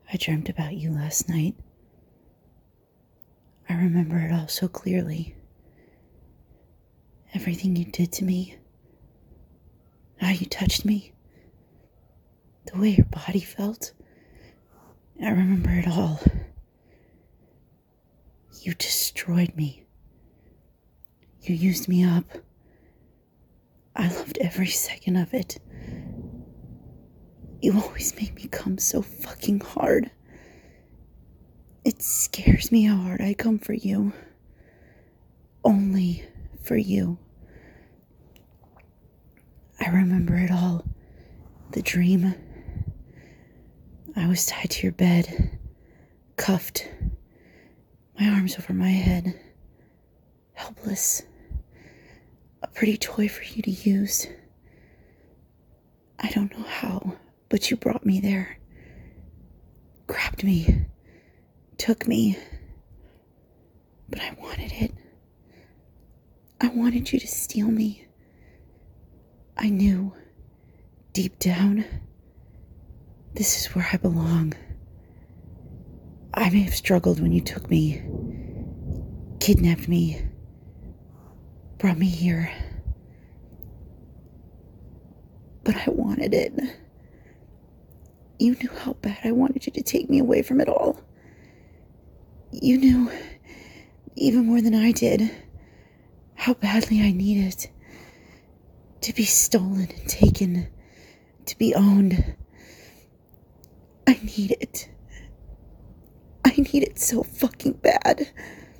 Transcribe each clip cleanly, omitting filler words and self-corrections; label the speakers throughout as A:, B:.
A: I dreamt about you last night. I remember it all so clearly. Everything you did to me. How you touched me. The way your body felt. I remember it all. You destroyed me. You used me up. I loved every second of it. You always make me come so fucking hard. It scares me how hard I come for you. Only for you. I remember it all. The dream. I was tied to your bed, cuffed, my arms over my head, helpless. A pretty toy for you to use. I don't know how, but you brought me there. Grabbed me. Took me. But I wanted it. I wanted you to steal me. I knew, deep down, this is where I belong. I may have struggled when you took me, kidnapped me, brought me here. But I wanted it. You knew how bad I wanted you to take me away from it all. You knew, even more than I did, how badly I needed to be stolen and taken, to be owned. I need it. I need it so fucking bad.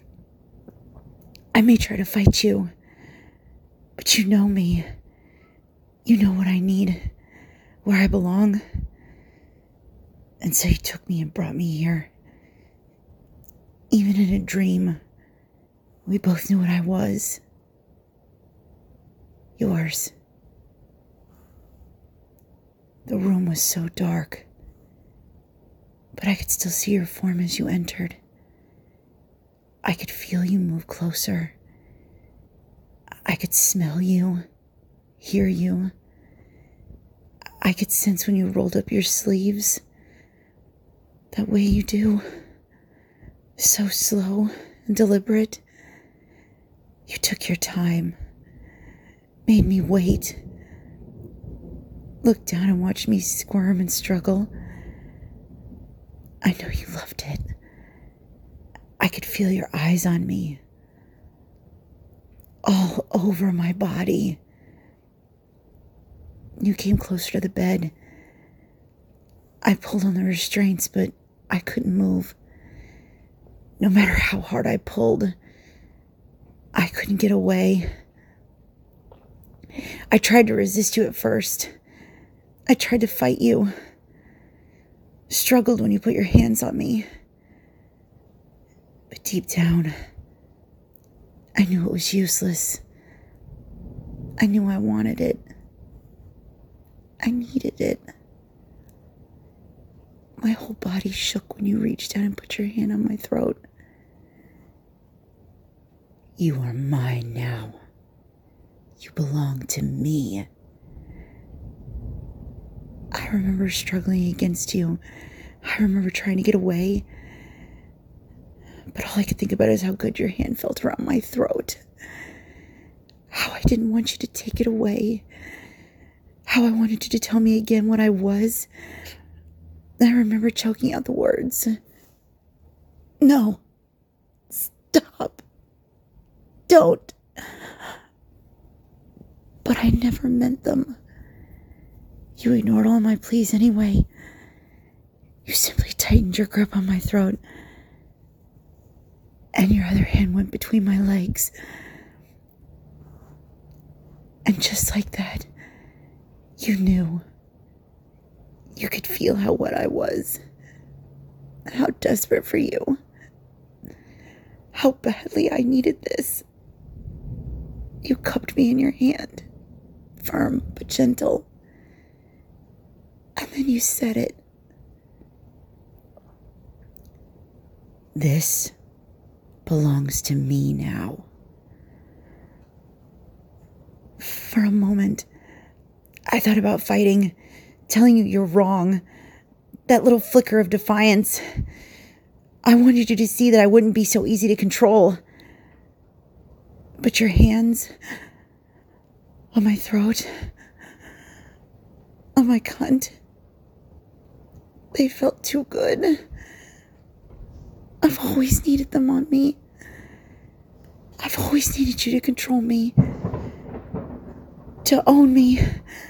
A: I may try to fight you, but you know me. You know what I need, where I belong. And so you took me and brought me here. Even in a dream, we both knew what I was. Yours. The room was so dark, but I could still see your form as you entered. I could feel you move closer. I could smell you, hear you. I could sense when you rolled up your sleeves, that way you do, so slow and deliberate. You took your time, made me wait, looked down and watched me squirm and struggle. I know you loved it. I could feel your eyes on me, all over my body. You came closer to the bed. I pulled on the restraints, but I couldn't move. No matter how hard I pulled, I couldn't get away. I tried to resist you at first. I tried to fight you. Struggled when you put your hands on me. But deep down, I knew it was useless. I knew I wanted it. I needed it. My whole body shook when you reached down and put your hand on my throat. You are mine now. You belong to me. I remember struggling against you. I remember trying to get away. But all I could think about is how good your hand felt around my throat. How I didn't want you to take it away. How I wanted you to tell me again what I was. I remember choking out the words. No. Stop. Don't. But I never meant them. You ignored all my pleas anyway. You simply tightened your grip on my throat. And your other hand went between my legs. And just like that, you knew. You could feel how wet I was. How desperate for you. How badly I needed this. You cupped me in your hand. Firm but gentle. And then you said it. This belongs to me now. For a moment, I thought about fighting, telling you you're wrong, That little flicker of defiance. I wanted you to see that I wouldn't be so easy to control. But your hands on my throat, on my cunt, they felt too good. I've always needed them on me. I've always needed you to control me, to own me.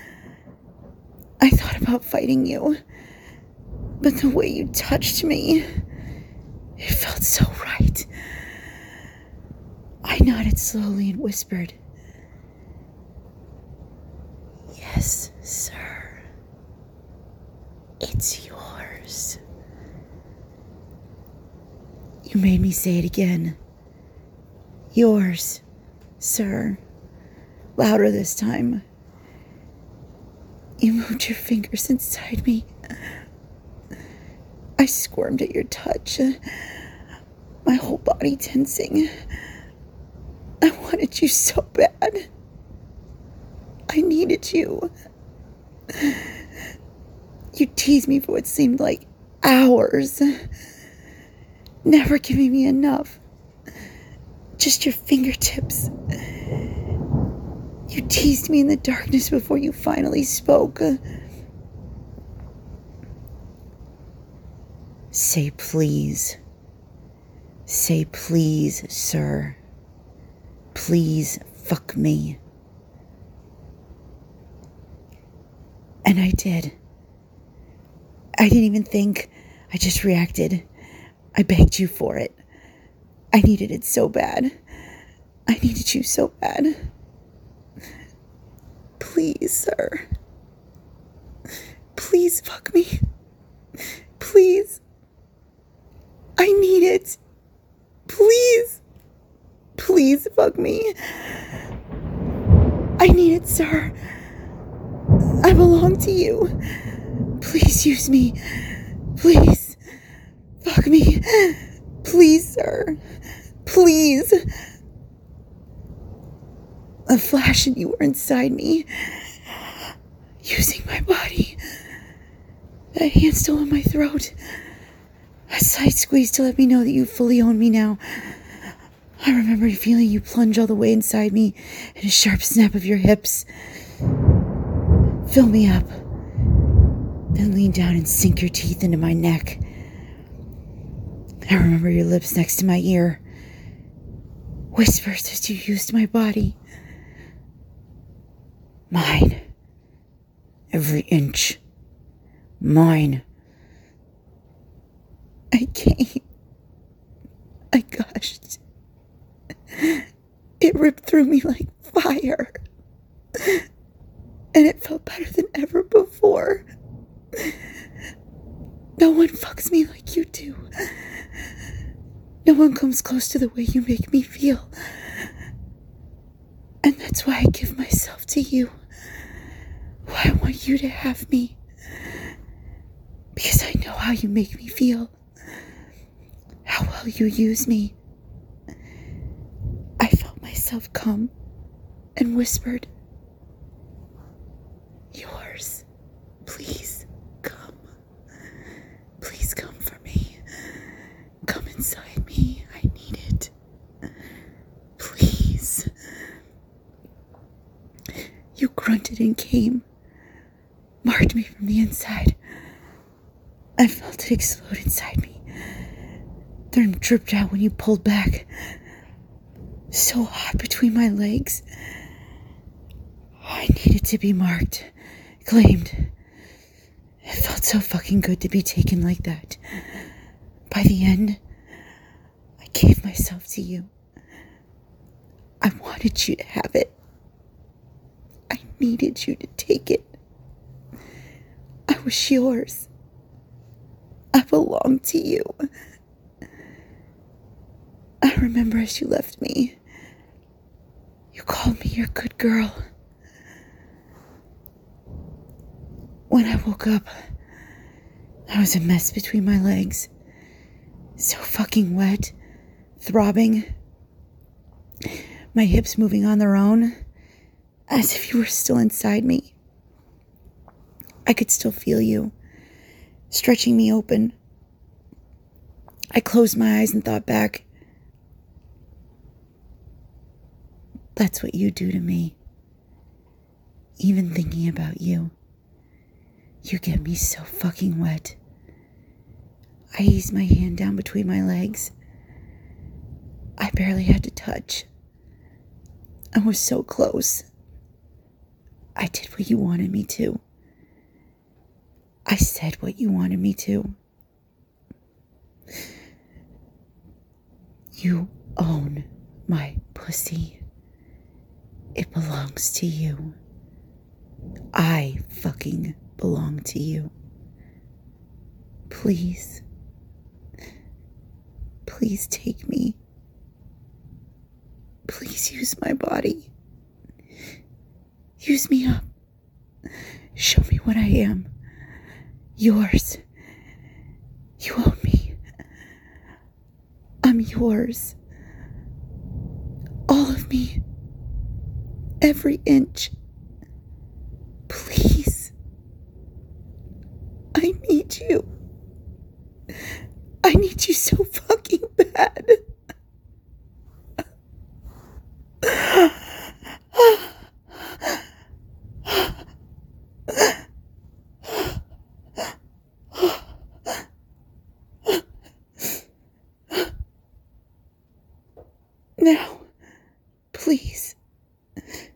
A: I thought about fighting you, but the way you touched me, it felt so right. I nodded slowly and whispered, "Yes, sir. It's yours." You made me say it again. "Yours, sir." Louder this time. You moved your fingers inside me. I squirmed at your touch, my whole body tensing. I wanted you so bad. I needed you. You teased me for what seemed like hours, never giving me enough. Just your fingertips. You teased me in the darkness before you finally spoke. Say please. Say please, sir. Please fuck me. And I did. I didn't even think. I just reacted. I begged you for it. I needed it so bad. I needed you so bad. Please, sir. Please fuck me. Please. I need it. Please. Please fuck me. I need it, sir. I belong to you. Please use me. Please. Fuck me. Please, sir. Please. A flash and you were inside me, using my body. That hand still on my throat. A slight squeeze to let me know that you fully own me now. I remember feeling you plunge all the way inside me and a sharp snap of your hips. Fill me up. Then lean down and sink your teeth into my neck. I remember your lips next to my ear. Whispers as you used my body. Mine. Every inch. Mine. I came. I gushed. It ripped through me like fire. And it felt better than ever before. No one fucks me like you do. No one comes close to the way you make me feel. And that's why I give myself to you. Why I want you to have me. Because I know how you make me feel. How well you use me. I felt myself come and whispered, "Yours. Please come. Please come for me. Come inside me. I need it. Please." You grunted and came, marked me from the inside. I felt it explode inside me, then dripped out when you pulled back. So hot between my legs. I needed to be marked, claimed. It felt so fucking good to be taken like that. By the end, I gave myself to you. I wanted you to have it. I needed you to take it. I was yours. I belonged to you. I remember as you left me, you called me your good girl. When I woke up, I was a mess between my legs. So fucking wet, throbbing. My hips moving on their own, as if you were still inside me. I could still feel you, stretching me open. I closed my eyes and thought back. That's what you do to me. Even thinking about you. You get me so fucking wet. I eased my hand down between my legs. I barely had to touch. I was so close. I did what you wanted me to. I said what you wanted me to. You own my pussy. It belongs to you. I fucking belong to you. Please. Please take me. Please use my body. Use me up. Show me what I am. Yours. You own me. I'm yours. All of me. Every inch. Please. I need you. I need you so fucking bad. Now, please,